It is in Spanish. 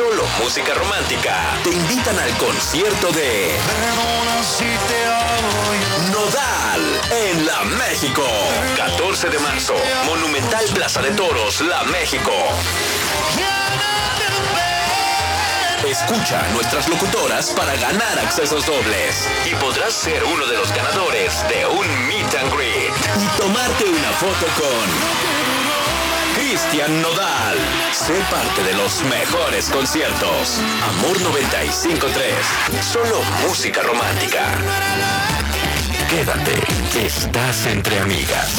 Solo Música Romántica te invitan al concierto de Nodal en La México. 14 de marzo, Monumental Plaza de Toros, La México. Escucha a nuestras locutoras para ganar accesos dobles y podrás ser uno de los ganadores de un meet and greet y tomarte una foto con Cristian Nodal. Sé parte de los mejores conciertos. Amor 95.3. Solo música romántica. Quédate, estás entre amigas.